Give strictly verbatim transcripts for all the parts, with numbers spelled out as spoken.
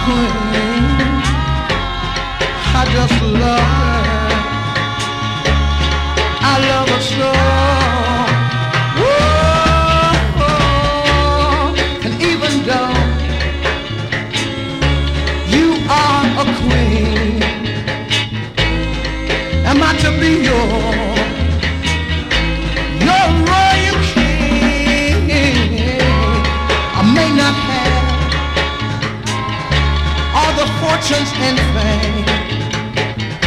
queen. I just love her. I love her so. Whoa, and even though you are a queen, am I to be your, your royal king? I may not have all the fortunes and fame,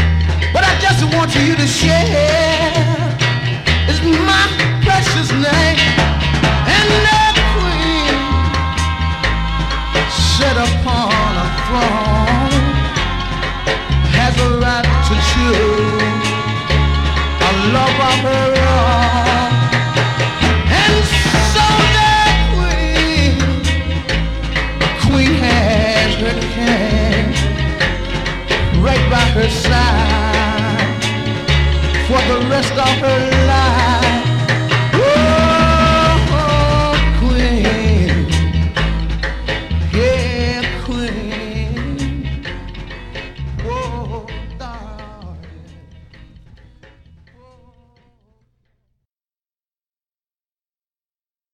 but I just want you to share is my precious name.